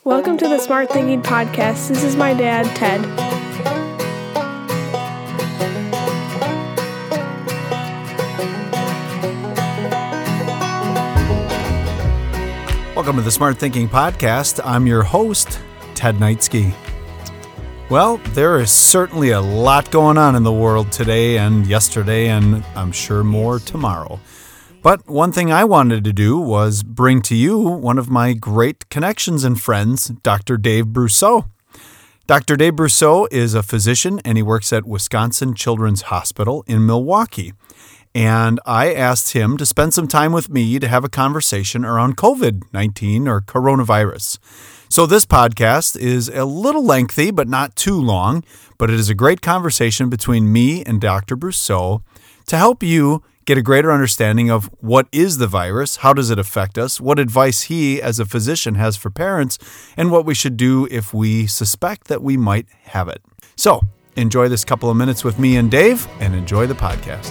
Welcome to the Smart Thinking Podcast. This is my dad, Ted. Welcome to the Smart Thinking Podcast. I'm your host, Ted Knightsky. Well, there is certainly a lot going on in the world today and yesterday, and I'm sure more tomorrow. But one thing I wanted to do was bring to you one of my great connections and friends, Dr. Dave Brousseau. Dr. Dave Brousseau is a physician, and he works at Wisconsin Children's Hospital in Milwaukee. And I asked him to spend some time with me to have a conversation around COVID-19 or coronavirus. So this podcast is a little lengthy, but not too long, but it is a great conversation between me and Dr. Brousseau to help you get a greater understanding of what is the virus, how does it affect us, what advice he as a physician has for parents, and what we should do if we suspect that we might have it. So enjoy this couple of minutes with me and Dave, and enjoy the podcast.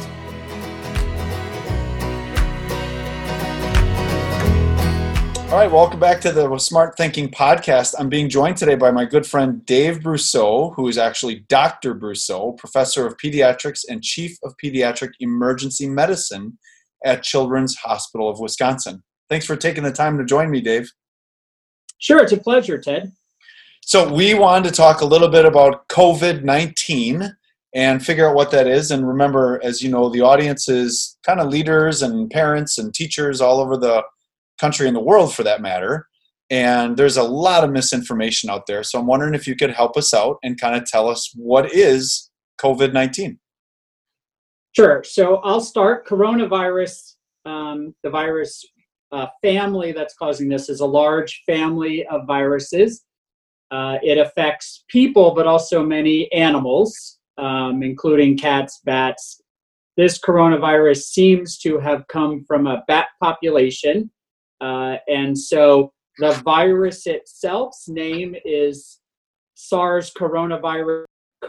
All right, welcome back to the Smart Thinking Podcast. I'm being joined today by my good friend Dave Brousseau, who is actually Dr. Brousseau, Professor of Pediatrics and Chief of Pediatric Emergency Medicine at Children's Hospital of Wisconsin. Thanks for taking the time to join me, Dave. Sure, it's a pleasure, Ted. So we wanted to talk a little bit about COVID-19 and figure out what that is. And remember, as you know, the audience is kind of leaders and parents and teachers all over the country and the world for that matter. And there's a lot of misinformation out there. So I'm wondering if you could help us out and kind of tell us what is COVID-19. Sure. So I'll start. Coronavirus, the virus family that's causing this is a large family of viruses. It affects people, but also many animals, including cats, bats. This coronavirus seems to have come from a bat population. And so the virus itself's name is SARS coronavirus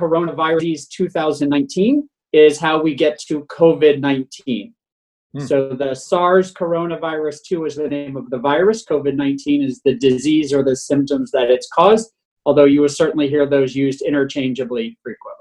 2019 is how we get to COVID-19. So the SARS coronavirus 2 is the name of the virus. COVID-19 is the disease or the symptoms that it's caused, although you will certainly hear those used interchangeably frequently.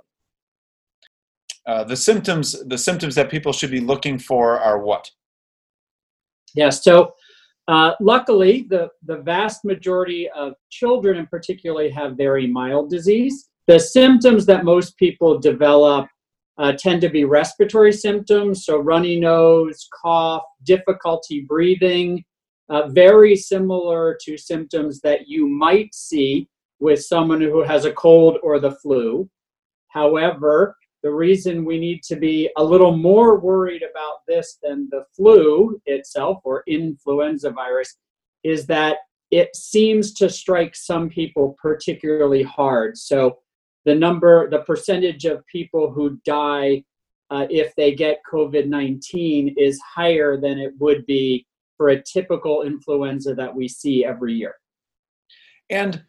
The symptoms that people should be looking for are what? Yeah, so luckily, the vast majority of children in particular have very mild disease. The symptoms that most people develop tend to be respiratory symptoms, so runny nose, cough, difficulty breathing, very similar to symptoms that you might see with someone who has a cold or the flu. However, the reason we need to be a little more worried about this than the flu itself or influenza virus is that it seems to strike some people particularly hard. So the percentage of people who die if they get COVID-19 is higher than it would be for a typical influenza that we see every year. And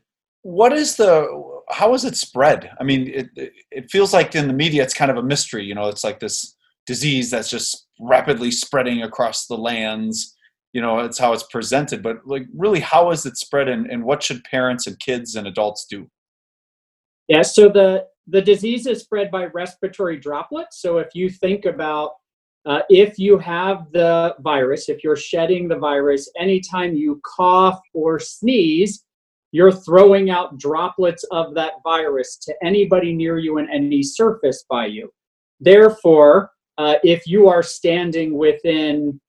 how is it spread? I mean, it feels like in the media it's kind of a mystery. You know, it's like this disease that's just rapidly spreading across the lands. You know, it's how it's presented. But like, really, how is it spread, and what should parents and kids and adults do? Yeah, so the disease is spread by respiratory droplets. So if you think about if you have the virus, if you're shedding the virus, anytime you cough or sneeze, you're throwing out droplets of that virus to anybody near you and any surface by you. Therefore, if you are standing within,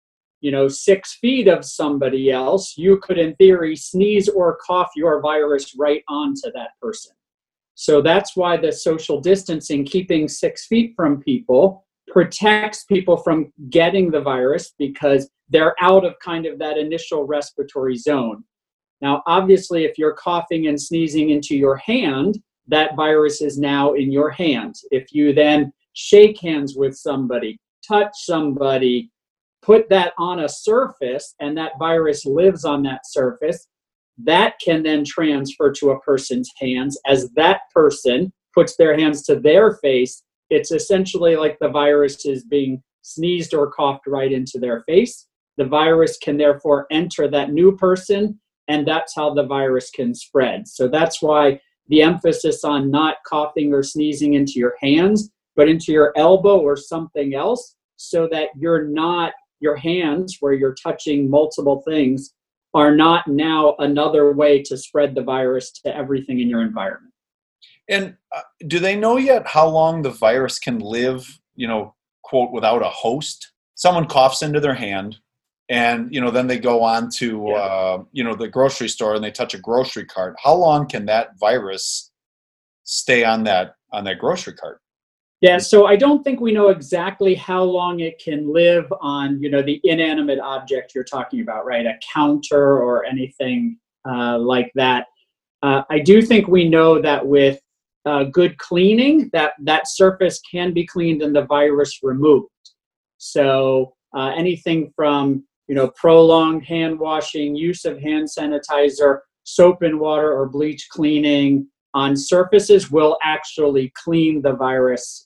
6 feet of somebody else, you could, in theory, sneeze or cough your virus right onto that person. So that's why the social distancing, keeping 6 feet from people, protects people from getting the virus because they're out of kind of that initial respiratory zone. Now, obviously, if you're coughing and sneezing into your hand, that virus is now in your hand. If you then shake hands with somebody, touch somebody, put that on a surface, and that virus lives on that surface, that can then transfer to a person's hands. As that person puts their hands to their face, it's essentially like the virus is being sneezed or coughed right into their face. The virus can therefore enter that new person and that's how the virus can spread. So that's why the emphasis on not coughing or sneezing into your hands, but into your elbow or something else, so that your hands, where you're touching multiple things, are not now another way to spread the virus to everything in your environment. And do they know yet how long the virus can live, quote, without a host? Someone coughs into their hand, and, then they go on to, the grocery store and they touch a grocery cart. How long can that virus stay on that grocery cart? Yeah, so I don't think we know exactly how long it can live on, the inanimate object you're talking about, right? A counter or anything like that. I do think we know that with good cleaning, that surface can be cleaned and the virus removed. So anything from, prolonged hand washing, use of hand sanitizer, soap and water or bleach cleaning on surfaces will actually clean the virus.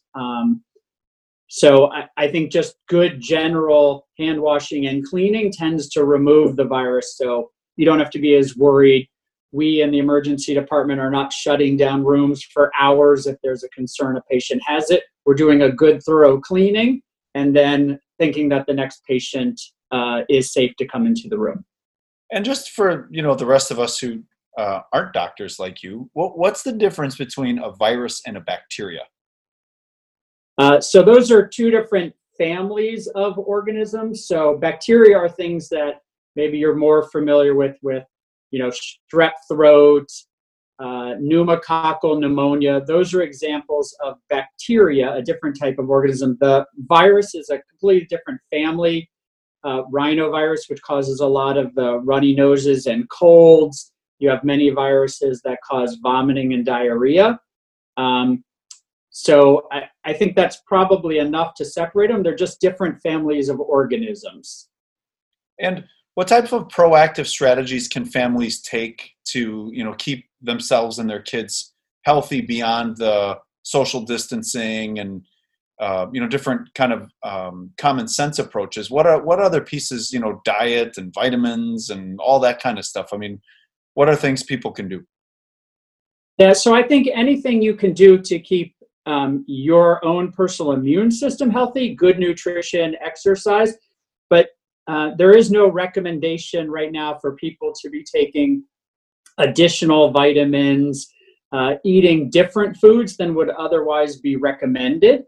So I think just good general hand washing and cleaning tends to remove the virus. So you don't have to be as worried. We in the emergency department are not shutting down rooms for hours if there's a concern a patient has it. We're doing a good thorough cleaning and then thinking that the next patient is safe to come into the room. And just for, the rest of us who aren't doctors like you, what's the difference between a virus and a bacteria? So those are two different families of organisms. So bacteria are things that maybe you're more familiar with, strep throat, pneumococcal pneumonia. Those are examples of bacteria, a different type of organism. The virus is a completely different family. Rhinovirus, which causes a lot of the runny noses and colds. You have many viruses that cause vomiting and diarrhea. So I think that's probably enough to separate them. They're just different families of organisms. And what types of proactive strategies can families take to, keep themselves and their kids healthy beyond the social distancing and, different kind of common sense approaches? What other pieces, diet and vitamins and all that kind of stuff? I mean, what are things people can do? Yeah, so I think anything you can do to keep your own personal immune system healthy, good nutrition, exercise, but there is no recommendation right now for people to be taking additional vitamins, eating different foods than would otherwise be recommended.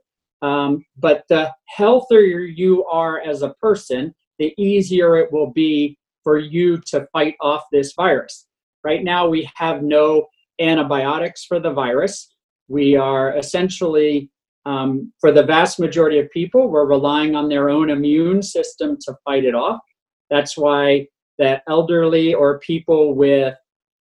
But the healthier you are as a person, the easier it will be for you to fight off this virus. Right now, we have no antibiotics for the virus. We are essentially, for the vast majority of people, we're relying on their own immune system to fight it off. That's why the elderly or people with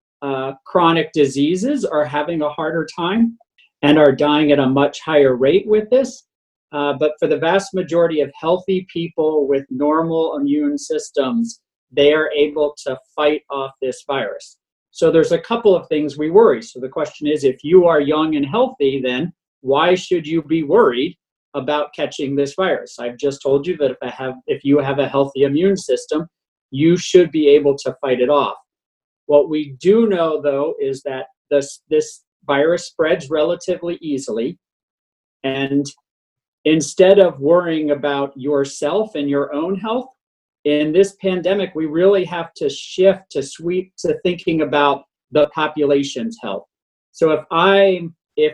chronic diseases are having a harder time and are dying at a much higher rate with this. But for the vast majority of healthy people with normal immune systems, they are able to fight off this virus. So there's a couple of things we worry. So the question is, if you are young and healthy, then why should you be worried about catching this virus? I've just told you that if you have a healthy immune system, you should be able to fight it off. What we do know, though, is that this virus spreads relatively easily. And instead of worrying about yourself and your own health, in this pandemic, we really have to shift to thinking about the population's health. So if I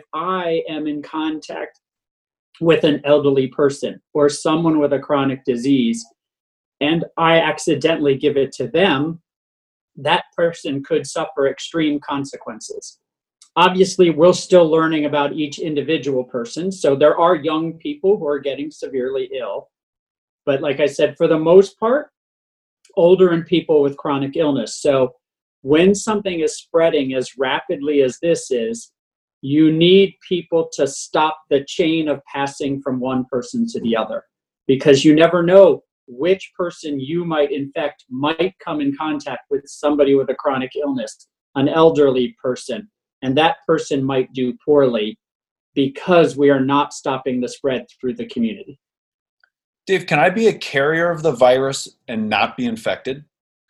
am in contact with an elderly person or someone with a chronic disease, and I accidentally give it to them, that person could suffer extreme consequences. Obviously, we're still learning about each individual person. So there are young people who are getting severely ill. But like I said, for the most part, older and people with chronic illness. So when something is spreading as rapidly as this is, you need people to stop the chain of passing from one person to the other, because you never know which person you might infect might come in contact with somebody with a chronic illness, an elderly person, and that person might do poorly because we are not stopping the spread through the community. Dave, can I be a carrier of the virus and not be infected?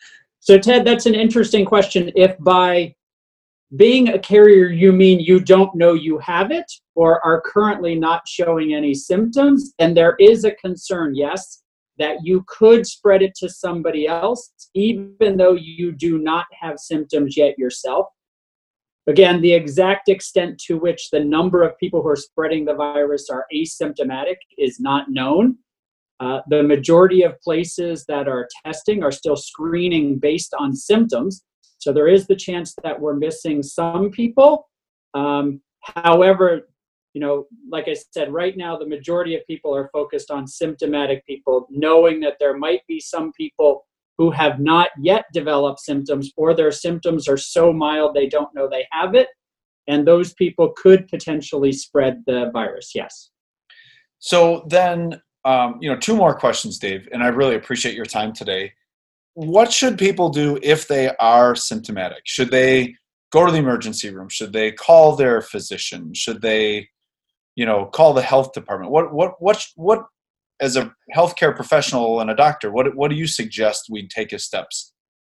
So Ted, that's an interesting question. If by being a carrier, you mean you don't know you have it or are currently not showing any symptoms, and there is a concern, yes, that you could spread it to somebody else, even though you do not have symptoms yet yourself. Again, the exact extent to which the number of people who are spreading the virus are asymptomatic is not known. The majority of places that are testing are still screening based on symptoms. So there is the chance that we're missing some people. However, like I said, right now, the majority of people are focused on symptomatic people, knowing that there might be some people who have not yet developed symptoms, or their symptoms are so mild they don't know they have it. And those people could potentially spread the virus, yes. So then, two more questions, Dave, and I really appreciate your time today. What should people do if they are symptomatic? Should they go to the emergency room? Should they call their physician? Should they, call the health department? What as a healthcare professional and a doctor, what do you suggest we take as steps?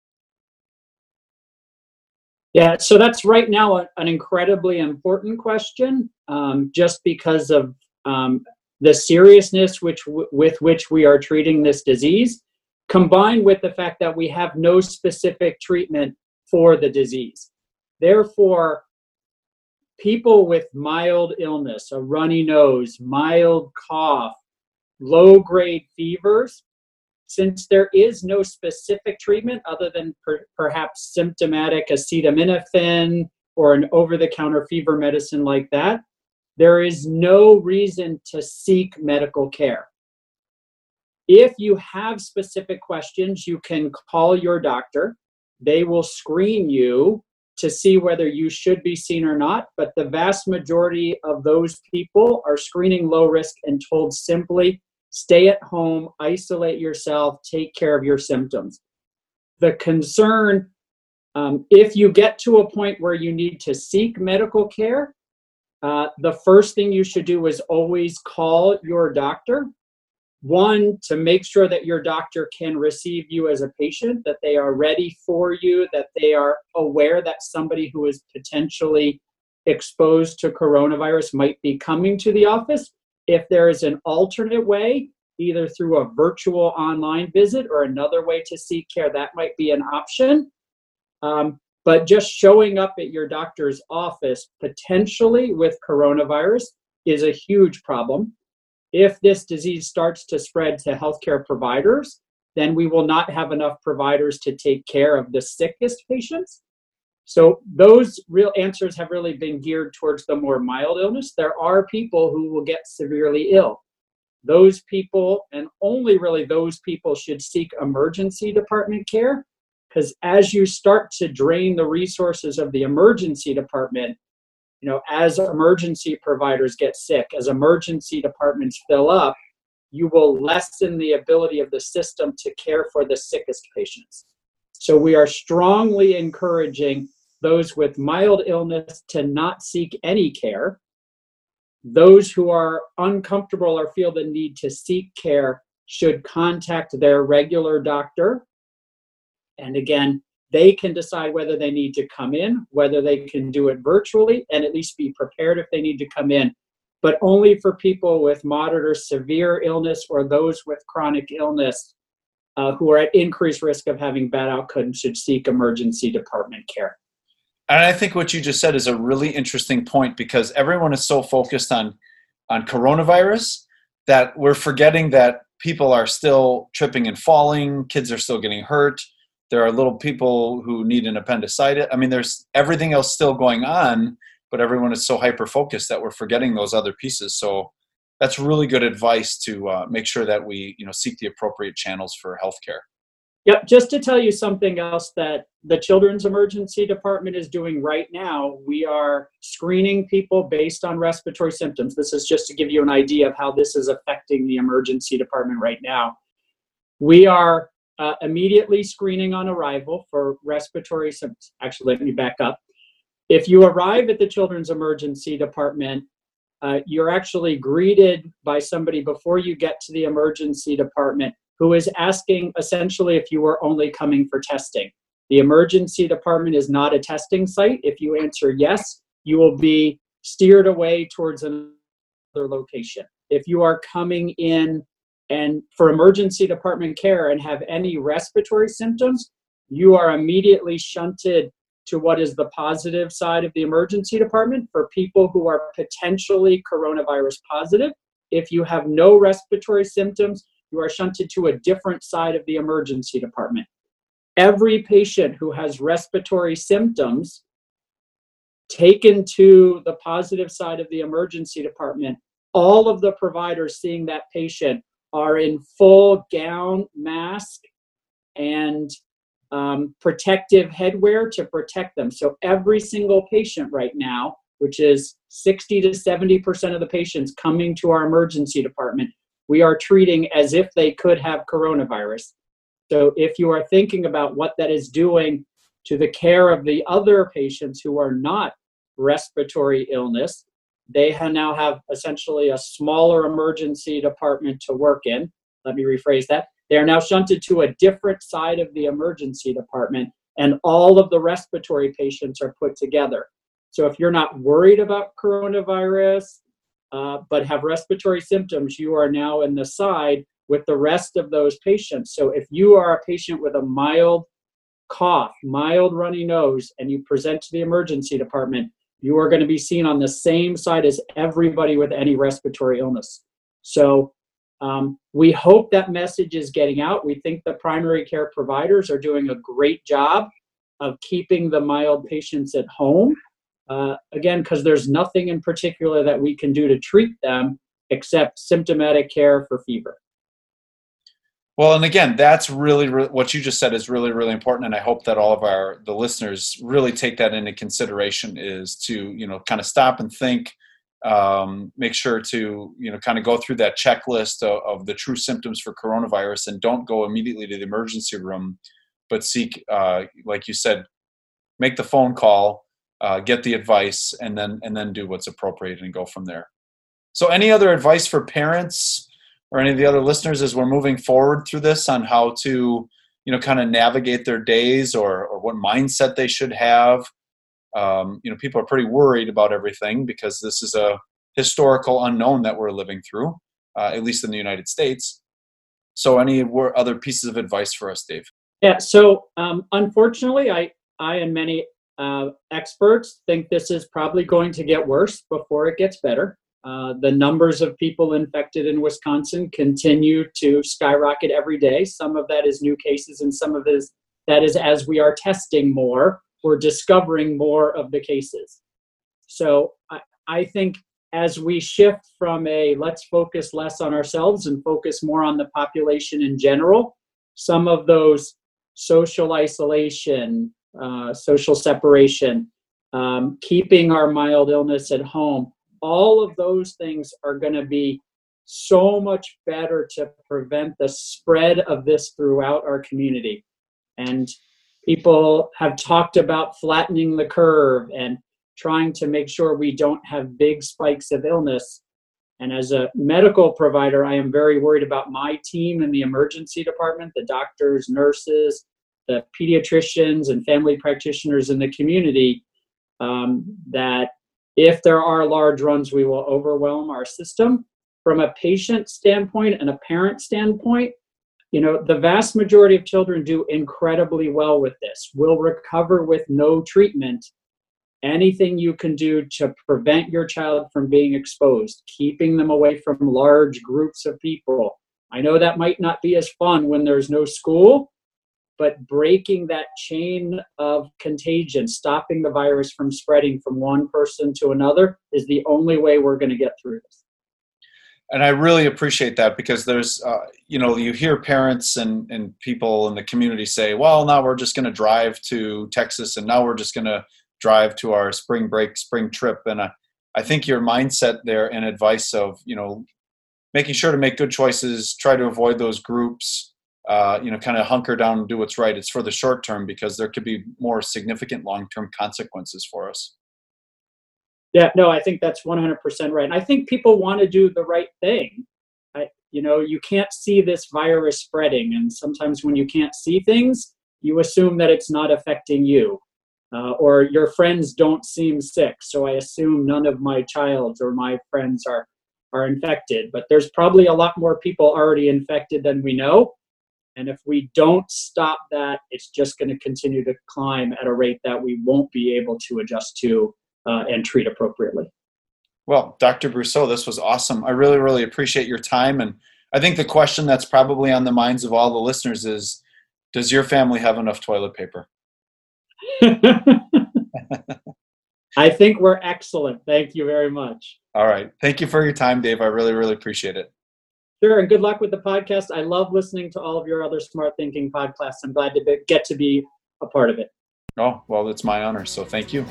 Yeah, so that's right now an incredibly important question, just because of the seriousness with which we are treating this disease, combined with the fact that we have no specific treatment for the disease. Therefore, people with mild illness, a runny nose, mild cough, low-grade fevers, since there is no specific treatment other than perhaps symptomatic acetaminophen or an over-the-counter fever medicine like that, there is no reason to seek medical care. If you have specific questions, you can call your doctor. They will screen you to see whether you should be seen or not, but the vast majority of those people are screening low risk and told simply, stay at home, isolate yourself, take care of your symptoms. The concern, if you get to a point where you need to seek medical care, the first thing you should do is always call your doctor. One, to make sure that your doctor can receive you as a patient, that they are ready for you, that they are aware that somebody who is potentially exposed to coronavirus might be coming to the office. If there is an alternate way, either through a virtual online visit or another way to seek care, that might be an option. But just showing up at your doctor's office potentially with coronavirus is a huge problem. If this disease starts to spread to healthcare providers, then we will not have enough providers to take care of the sickest patients. So those real answers have really been geared towards the more mild illness. There are people who will get severely ill. Those people, and only really those people, should seek emergency department care, because as you start to drain the resources of the emergency department, as emergency providers get sick, as emergency departments fill up, you will lessen the ability of the system to care for the sickest patients. So we are strongly encouraging those with mild illness to not seek any care. Those who are uncomfortable or feel the need to seek care should contact their regular doctor. And again, they can decide whether they need to come in, whether they can do it virtually, and at least be prepared if they need to come in, but only for people with moderate or severe illness or those with chronic illness who are at increased risk of having bad outcomes should seek emergency department care. And I think what you just said is a really interesting point, because everyone is so focused on coronavirus that we're forgetting that people are still tripping and falling, kids are still getting hurt. There are little people who need an appendicitis. I mean, there's everything else still going on, but everyone is so hyper-focused that we're forgetting those other pieces. So that's really good advice to make sure that we, seek the appropriate channels for healthcare. Yep, just to tell you something else that the Children's Emergency Department is doing right now, we are screening people based on respiratory symptoms. This is just to give you an idea of how this is affecting the emergency department right now. We are immediately screening on arrival for respiratory symptoms. Actually, let me back up. If you arrive at the Children's Emergency Department, you're actually greeted by somebody before you get to the emergency department who is asking essentially if you were only coming for testing. The emergency department is not a testing site. If you answer yes, you will be steered away towards another location. If you are coming in and for emergency department care and have any respiratory symptoms, you are immediately shunted to what is the positive side of the emergency department for people who are potentially coronavirus positive. If you have no respiratory symptoms, you are shunted to a different side of the emergency department. Every patient who has respiratory symptoms taken to the positive side of the emergency department, all of the providers seeing that patient are in full gown, mask, and protective headwear to protect them. So every single patient right now, which is 60 to 70% of the patients coming to our emergency department, we are treating as if they could have coronavirus. So if you are thinking about what that is doing to the care of the other patients who are not respiratory illness, they now have essentially a smaller emergency department to work in. Let me rephrase that. They are now shunted to a different side of the emergency department, and all of the respiratory patients are put together. So if you're not worried about coronavirus, but have respiratory symptoms, you are now in the side with the rest of those patients. So if you are a patient with a mild cough, mild runny nose, and you present to the emergency department, you are going to be seen on the same side as everybody with any respiratory illness. So we hope that message is getting out. We think the primary care providers are doing a great job of keeping the mild patients at home. Again, because there's nothing in particular that we can do to treat them except symptomatic care for fever. Well, and again, that's really what you just said is really, really important. And I hope that all of the listeners really take that into consideration, is to, kind of stop and think, make sure to, kind of go through that checklist of the true symptoms for coronavirus, and don't go immediately to the emergency room, but seek, like you said, make the phone call, get the advice, and then do what's appropriate and go from there. So any other advice for parents or any of the other listeners as we're moving forward through this on how to, kind of navigate their days, or what mindset they should have? People are pretty worried about everything because this is a historical unknown that we're living through, at least in the United States. So any other pieces of advice for us, Dave? Yeah, so unfortunately, I and many experts think this is probably going to get worse before it gets better. The numbers of people infected in Wisconsin continue to skyrocket every day. Some of that is new cases, and some of that is as we are testing more, we're discovering more of the cases. So I think as we shift from let's focus less on ourselves and focus more on the population in general, some of those social isolation, social separation, keeping our mild illness at home, all of those things are going to be so much better to prevent the spread of this throughout our community. And people have talked about flattening the curve and trying to make sure we don't have big spikes of illness. And as a medical provider, I am very worried about my team in the emergency department, the doctors, nurses, the pediatricians, and family practitioners in the community, that if there are large runs, we will overwhelm our system. From a patient standpoint and a parent standpoint, the vast majority of children do incredibly well with this, will recover with no treatment. Anything you can do to prevent your child from being exposed, keeping them away from large groups of people. I know that might not be as fun when there's no school, but breaking that chain of contagion, stopping the virus from spreading from one person to another, is the only way we're going to get through this. And I really appreciate that, because there's, you hear parents and people in the community say, well, now we're just going to drive to Texas, and now we're just going to drive to our spring trip. And I think your mindset there and advice of, making sure to make good choices, try to avoid those groups, kind of hunker down and do what's right. It's for the short term, because there could be more significant long-term consequences for us. Yeah, no, I think that's 100% right. And I think people want to do the right thing. You can't see this virus spreading. And sometimes when you can't see things, you assume that it's not affecting you. Or your friends don't seem sick, so I assume none of my child's or my friends are infected. But there's probably a lot more people already infected than we know. And if we don't stop that, it's just going to continue to climb at a rate that we won't be able to adjust to and treat appropriately. Well, Dr. Brousseau, this was awesome. I really, really appreciate your time. And I think the question that's probably on the minds of all the listeners is, does your family have enough toilet paper? I think we're excellent. Thank you very much. All right. Thank you for your time, Dave. I really, really appreciate it. Sure, and good luck with the podcast. I love listening to all of your other Smart Thinking podcasts. I'm glad to get to be a part of it. Oh, well, it's my honor. So thank you.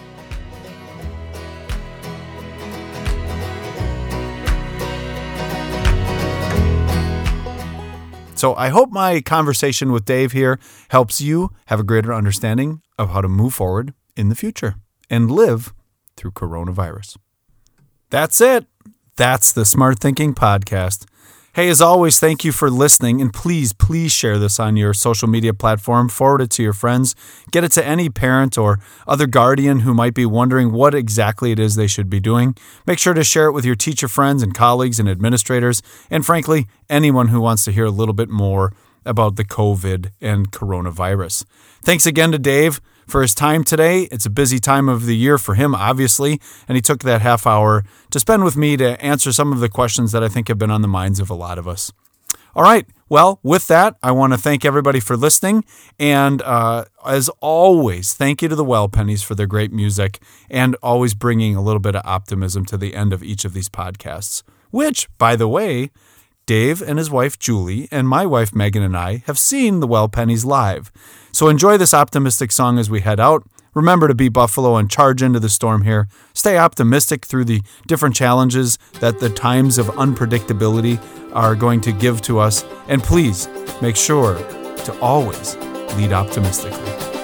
So I hope my conversation with Dave here helps you have a greater understanding of how to move forward in the future and live through coronavirus. That's it. That's the Smart Thinking Podcast. Hey, as always, thank you for listening, and please share this on your social media platform. Forward it to your friends. Get it to any parent or other guardian who might be wondering what exactly it is they should be doing. Make sure to share it with your teacher friends and colleagues and administrators, and frankly, anyone who wants to hear a little bit more about the COVID and coronavirus. Thanks again to Dave for his time today. It's a busy time of the year for him, obviously, and he took that half hour to spend with me to answer some of the questions that I think have been on the minds of a lot of us. All right, well, with that, I want to thank everybody for listening, and as always, thank you to the Well Pennies for their great music and always bringing a little bit of optimism to the end of each of these podcasts, which, by the way, Dave and his wife Julie and my wife Megan and I have seen the Well Pennies live. So enjoy this optimistic song as we head out. Remember to be Buffalo and charge into the storm here. Stay optimistic through the different challenges that the times of unpredictability are going to give to us. And please make sure to always lead optimistically.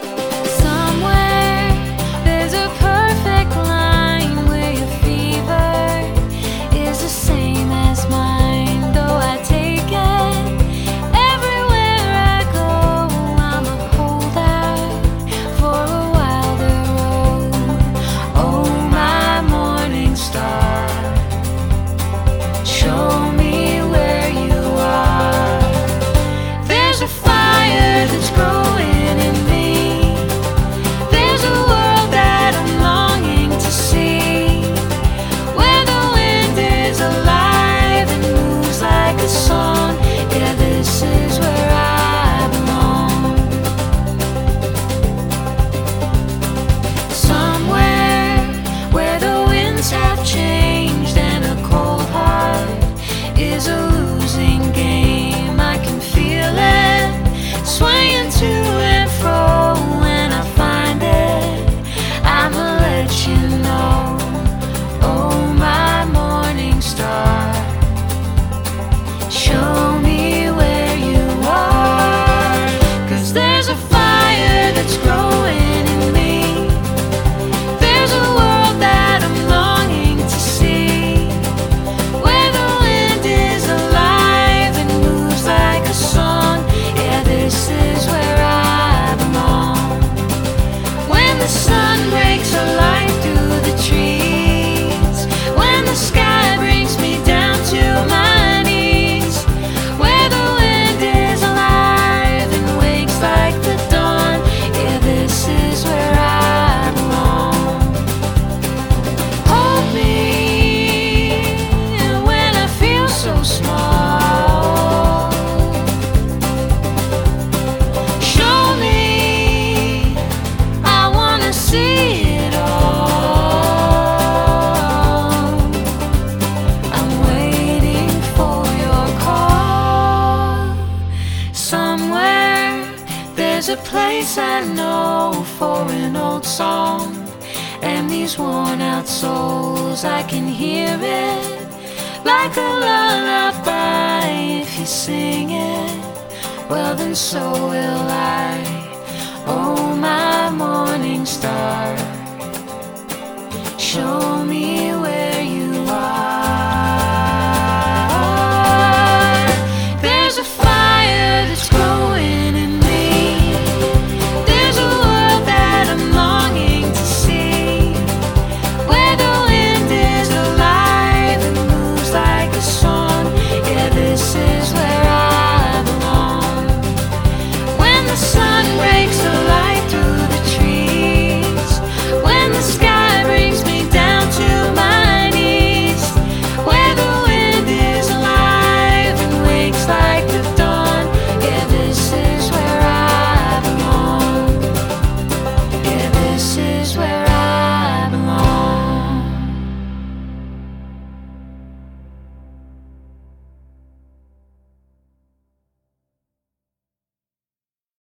There's a place I know for an old song, and these worn out souls, I can hear it like a lullaby. If you sing it, well then so will I. Oh, my morning star, show